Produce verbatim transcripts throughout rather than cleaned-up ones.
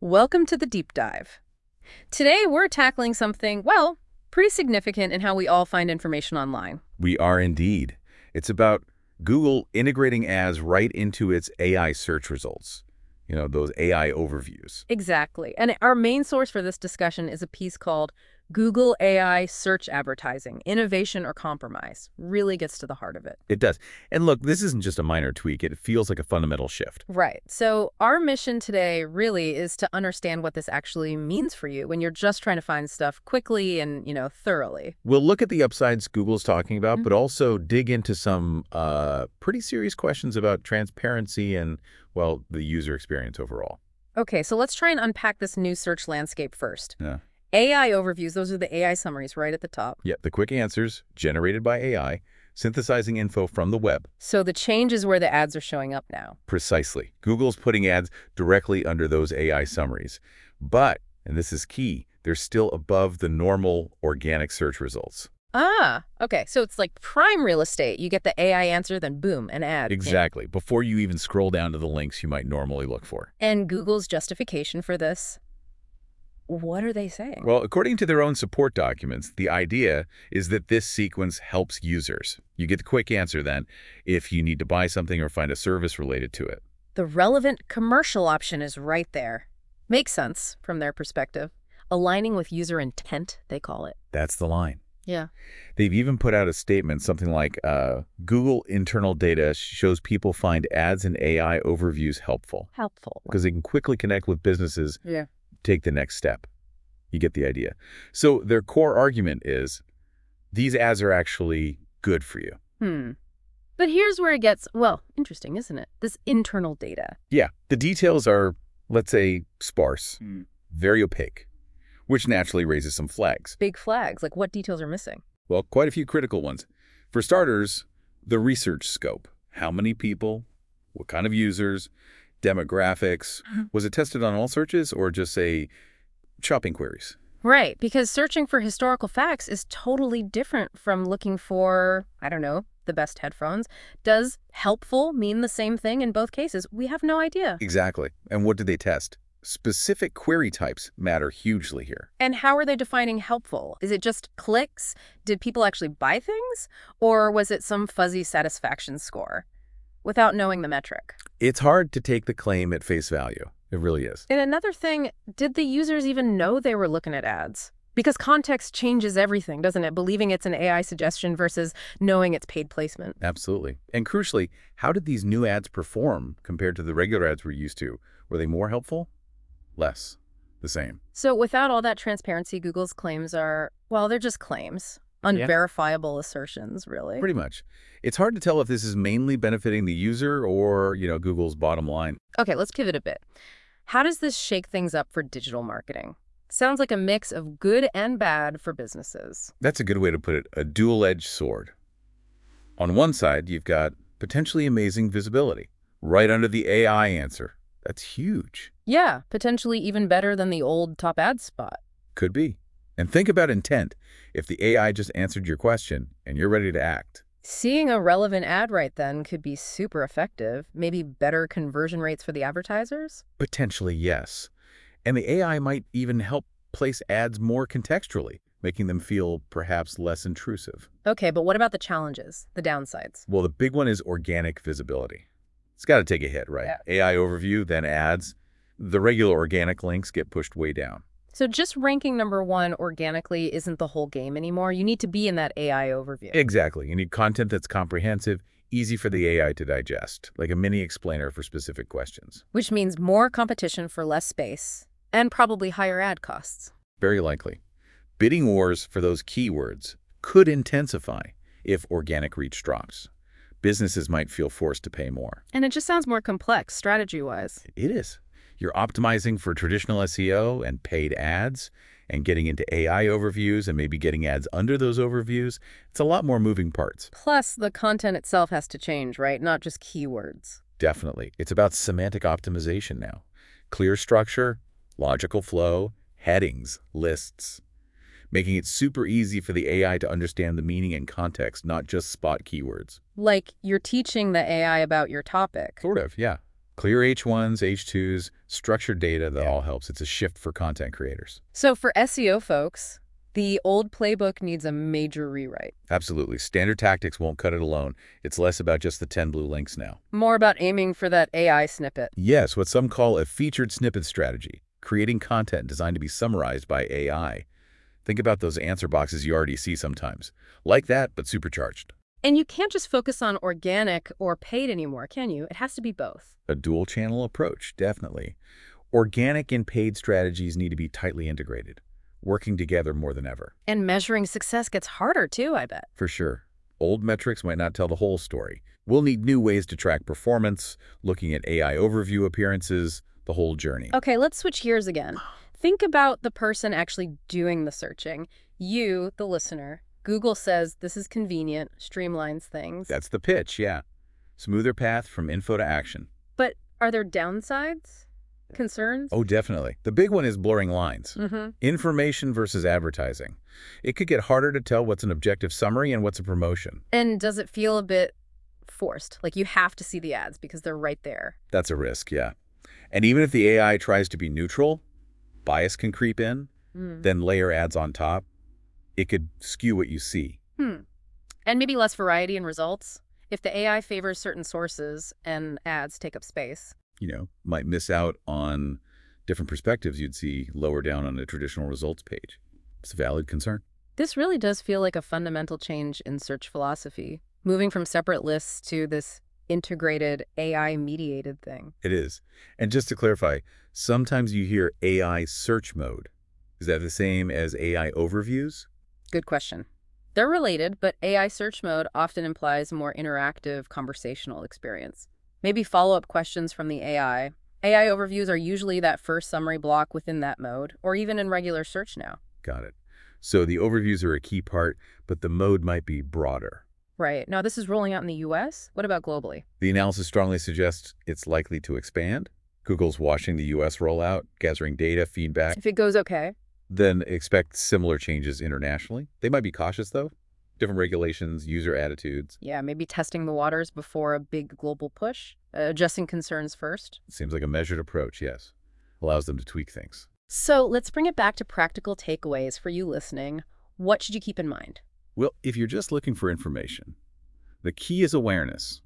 Welcome to the Deep Dive. Today we're tackling something, well, pretty significant in how we all find information online. We are indeed. It's about Google integrating ads right into its A I search results. You know, those A I overviews. Exactly. And our main source for this discussion is a piece called Google A I Search Advertising, Innovation or Compromise. Really gets to the heart of it. It does. And look, this isn't just a minor tweak. It feels like a fundamental shift. Right. So our mission today really is to understand what this actually means for you when you're just trying to find stuff quickly and, you know, thoroughly. We'll look at the upsides Google's talking about, Mm-hmm. but also dig into some uh, pretty serious questions about transparency and, well, the user experience overall. Okay, so let's try and unpack this new search landscape first. Yeah. A I overviews, those are the A I summaries right at the top. Yeah, the quick answers generated by A I, synthesizing info from the web. So the change is where the ads are showing up now. Precisely. Google's putting ads directly under those A I summaries. But, and this is key, they're still above the normal organic search results. Ah, okay. So it's like prime real estate. You get the A I answer, then boom, an ad. Exactly. Before you even scroll down to the links you might normally look for. And Google's justification for this? What are they saying? Well, according to their own support documents, the idea is that this sequence helps users. You get the quick answer then if you need to buy something or find a service related to it. The relevant commercial option is right there. Makes sense from their perspective. Aligning with user intent, they call it. That's the line. Yeah. They've even put out a statement, something like, uh, Google internal data shows people find ads and A I overviews helpful. Helpful. Because they can quickly connect with businesses, Yeah. take the next step. You get the idea. So their core argument is these ads are actually good for you. Hmm. But here's where it gets, well, interesting, isn't it? This internal data. Yeah, the details are, let's say, sparse, Hmm. very opaque, which naturally raises some flags. Big flags, like what details are missing? Well, quite a few critical ones. For starters, the research scope. How many people? What kind of users? Demographics? Was it tested on all searches or just, say, shopping queries? Right, because searching for historical facts is totally different from looking for, I don't know, the best headphones. Does helpful mean the same thing in both cases? We have no idea. Exactly. And what did they test? Specific query types matter hugely here. And how are they defining helpful? Is it just clicks? Did people actually buy things? Or was it some fuzzy satisfaction score without knowing the metric? It's hard to take the claim at face value. It really is. And another thing, did the users even know they were looking at ads? Because context changes everything, doesn't it? Believing it's an A I suggestion versus knowing it's paid placement. Absolutely. And crucially, how did these new ads perform compared to the regular ads we're used to? Were they more helpful? Less. The same. So without all that transparency, Google's claims are, well, they're just claims. Unverifiable assertions, really. Pretty much. It's hard to tell if this is mainly benefiting the user or, you know, Google's bottom line. Okay, let's pivot a bit. How does this shake things up for digital marketing? Sounds like a mix of good and bad for businesses. That's a good way to put it, a dual-edged sword. On one side, you've got potentially amazing visibility, right under the A I answer. That's huge. Yeah, potentially even better than the old top ad spot. Could be. And think about intent. If the A I just answered your question and you're ready to act. Seeing a relevant ad right then could be super effective. Maybe better conversion rates for the advertisers? Potentially, yes. And the A I might even help place ads more contextually, making them feel perhaps less intrusive. Okay, but what about the challenges, the downsides? Well, the big one is organic visibility. It's got to take a hit, right? Yeah. A I overview, then ads. The regular organic links get pushed way down. So just ranking number one organically isn't the whole game anymore. You need to be in that A I overview. Exactly. You need content that's comprehensive, easy for the A I to digest, like a mini explainer for specific questions. Which means more competition for less space and probably higher ad costs. Very likely. Bidding wars for those keywords could intensify if organic reach drops. Businesses might feel forced to pay more. And it just sounds more complex strategy-wise. It is. You're optimizing for traditional S E O and paid ads and getting into A I overviews and maybe getting ads under those overviews. It's a lot more moving parts. Plus, the content itself has to change, right? Not just keywords. Definitely. It's about semantic optimization now. Clear structure, logical flow, headings, lists. Making it super easy for the A I to understand the meaning and context, not just spot keywords. Like you're teaching the A I about your topic. Sort of, yeah. Clear H ones, H twos, structured data, that all helps. It's a shift for content creators. So for S E O folks, the old playbook needs a major rewrite. Absolutely. Standard tactics won't cut it alone. It's less about just the ten blue links now. More about aiming for that A I snippet. Yes, what some call a featured snippet strategy, creating content designed to be summarized by A I. Think about those answer boxes you already see sometimes. Like that, but supercharged. And you can't just focus on organic or paid anymore, can you? It has to be both. A dual-channel approach, definitely. Organic and paid strategies need to be tightly integrated, working together more than ever. And measuring success gets harder too, I bet. For sure. Old metrics might not tell the whole story. We'll need new ways to track performance, looking at A I overview appearances, the whole journey. Okay, let's switch gears again. Think about the person actually doing the searching. You, the listener. Google says this is convenient, streamlines things. That's the pitch, yeah. Smoother path from info to action. But are there downsides? Concerns? Oh, definitely. The big one is blurring lines. Mm-hmm. Information versus advertising. It could get harder to tell what's an objective summary and what's a promotion. And does it feel a bit forced? Like you have to see the ads because they're right there. That's a risk, yeah. And even if the A I tries to be neutral, bias can creep in, Mm. then layer ads on top. It could skew what you see. Hmm. And maybe less variety in results. If the A I favors certain sources and ads take up space. You know, might miss out on different perspectives you'd see lower down on a traditional results page. It's a valid concern. This really does feel like a fundamental change in search philosophy, moving from separate lists to this integrated A I-mediated thing. It is. And just to clarify, sometimes you hear A I search mode. Is that the same as A I overviews? Good question. They're related, but A I search mode often implies a more interactive conversational experience. Maybe follow-up questions from the A I. A I overviews are usually that first summary block within that mode, or even in regular search now. Got it. So the overviews are a key part, but the mode might be broader. Right. Now, this is rolling out in the U S. What about globally? The analysis strongly suggests it's likely to expand. Google's watching the U S rollout, gathering data, feedback. If it goes okay. Then expect similar changes internationally. They might be cautious, though. Different regulations, user attitudes. Yeah, maybe testing the waters before a big global push, uh, addressing concerns first. Seems like a measured approach, yes. Allows them to tweak things. So let's bring it back to practical takeaways for you listening. What should you keep in mind? Well, if you're just looking for information, the key is awareness.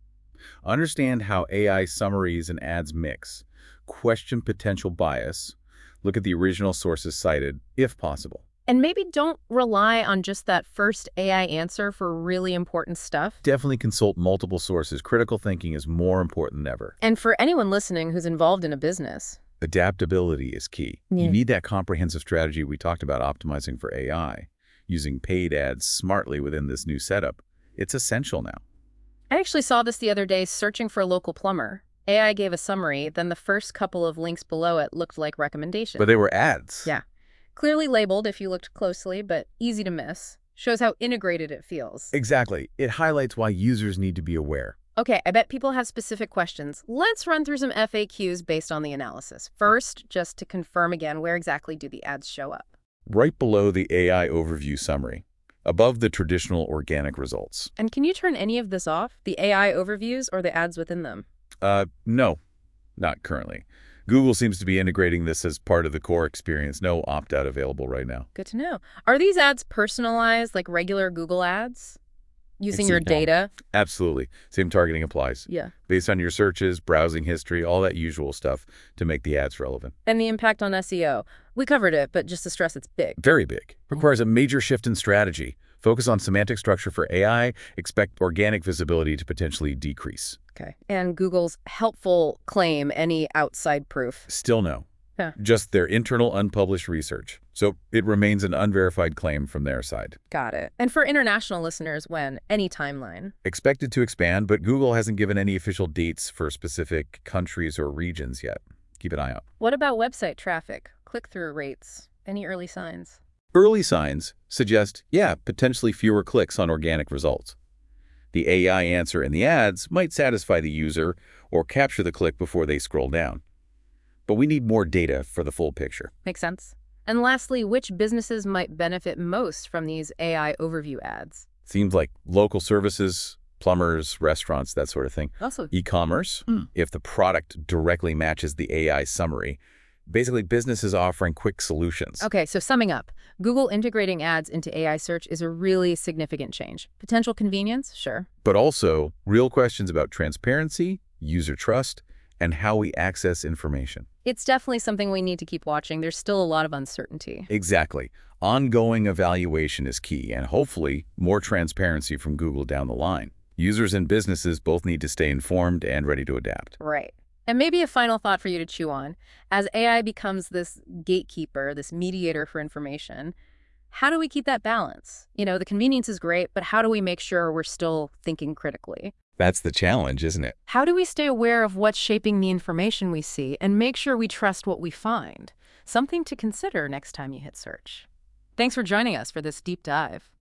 Understand how A I summaries and ads mix. Question potential bias. Look at the original sources cited, if possible. And maybe don't rely on just that first A I answer for really important stuff. Definitely consult multiple sources. Critical thinking is more important than ever. And for anyone listening who's involved in a business, adaptability is key. Yeah. You need that comprehensive strategy we talked about optimizing for A I, using paid ads smartly within this new setup. It's essential now. I actually saw this the other day searching for a local plumber. A I gave a summary, then the first couple of links below it looked like recommendations. But they were ads. Yeah. Clearly labeled if you looked closely, but easy to miss. Shows how integrated it feels. Exactly. It highlights why users need to be aware. Okay, I bet people have specific questions. Let's run through some F A Qs based on the analysis. First, just to confirm again, where exactly do the ads show up? Right below the A I overview summary, above the traditional organic results. And can you turn any of this off? The A I overviews or the ads within them? Uh, no, not currently. Google seems to be integrating this as part of the core experience. No opt-out available right now. Good to know. Are these ads personalized like regular Google ads? Using your data? Absolutely. Same targeting applies. Yeah. Based on your searches, browsing history, all that usual stuff to make the ads relevant. And the impact on S E O. We covered it, but just to stress it's big. Very big. Requires a major shift in strategy. Focus on semantic structure for A I. Expect organic visibility to potentially decrease. Okay. And Google's helpful claim, any outside proof? Still no. Huh. Just their internal unpublished research. So it remains an unverified claim from their side. Got it. And for international listeners, when? Any timeline? Expected to expand, but Google hasn't given any official dates for specific countries or regions yet. Keep an eye out. What about website traffic, click-through rates? Any early signs? Early signs suggest, yeah, potentially fewer clicks on organic results. The A I answer in the ads might satisfy the user or capture the click before they scroll down. But we need more data for the full picture. Makes sense. And lastly, which businesses might benefit most from these A I overview ads? Seems like local services, Plumbers, restaurants, that sort of thing. Also, E-commerce, Mm. if the product directly matches the A I summary. Basically, businesses offering quick solutions. okay, so summing up, Google integrating ads into A I search is a really significant change. Potential convenience? Sure. But also, real questions about transparency, user trust, and how we access information. It's definitely something we need to keep watching. There's still a lot of uncertainty. Exactly. Ongoing evaluation is key, and hopefully, more transparency from Google down the line. Users and businesses both need to stay informed and ready to adapt. Right. And maybe a final thought for you to chew on. As A I becomes this gatekeeper, this mediator for information, how do we keep that balance? You know, the convenience is great, but how do we make sure we're still thinking critically? That's the challenge, isn't it? How do we stay aware of what's shaping the information we see and make sure we trust what we find? Something to consider next time you hit search. Thanks for joining us for this deep dive.